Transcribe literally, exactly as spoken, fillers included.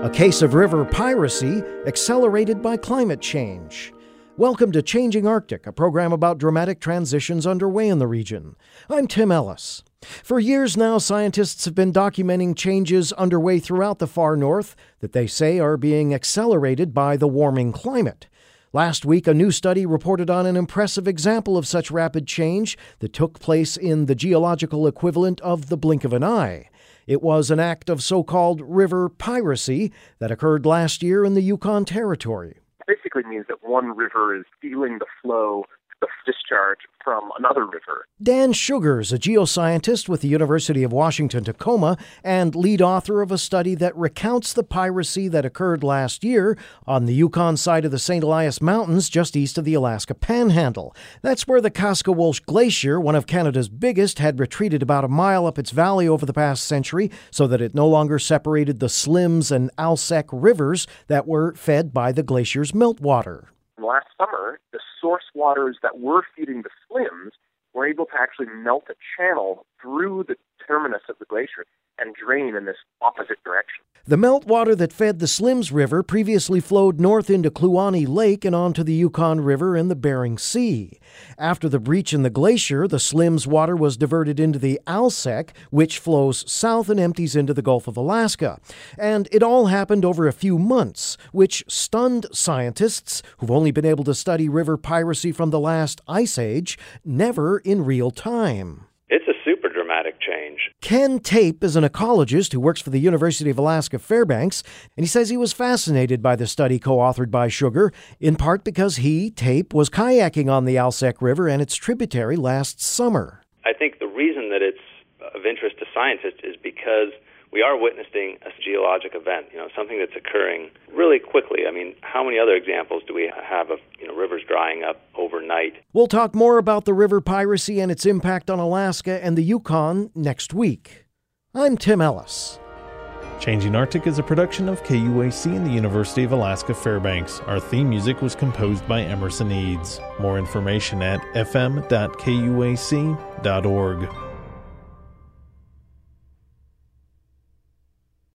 A case of river piracy accelerated by climate change. Welcome to Changing Arctic, a program about dramatic transitions underway in the region. I'm Tim Ellis. For years now, scientists have been documenting changes underway throughout the far north that they say are being accelerated by the warming climate. Last week, a new study reported on an impressive example of such rapid change that took place in the geological equivalent of the blink of an eye. It was an act of so-called river piracy that occurred last year in the Yukon Territory. It basically means that one river is stealing the flow, the discharge from another river. Dan Sugars, a geoscientist with the University of Washington-Tacoma and lead author of a study that recounts the piracy that occurred last year on the Yukon side of the Saint Elias Mountains just east of the Alaska Panhandle. That's where the Kaskawulsh Glacier, one of Canada's biggest, had retreated about a mile up its valley over the past century so that it no longer separated the Slims and Alsek rivers that were fed by the glacier's meltwater. Last summer, the source waters that were feeding the Slims were able to actually melt a channel through the terminus of the glacier and drain in this opposite direction. The meltwater that fed the Slims River previously flowed north into Kluane Lake and onto the Yukon River and the Bering Sea. After the breach in the glacier, the Slims water was diverted into the Alsek, which flows south and empties into the Gulf of Alaska. And it all happened over a few months, which stunned scientists who've only been able to study river piracy from the last ice age, never in real time. It's a super dramatic change. Ken Tape is an ecologist who works for the University of Alaska Fairbanks, and he says he was fascinated by the study co-authored by Sugar, in part because he, Tape, was kayaking on the Alsek River and its tributary last summer. I think the reason that it's of interest to scientists is because we are witnessing a geologic event, you know, something that's occurring really quickly. I mean, how many other examples do we have of, you know, rivers drying up overnight? We'll talk more about the river piracy and its impact on Alaska and the Yukon next week. I'm Tim Ellis. Changing Arctic is a production of K U A C and the University of Alaska Fairbanks. Our theme music was composed by Emerson Eads. More information at f m dot k u a c dot org.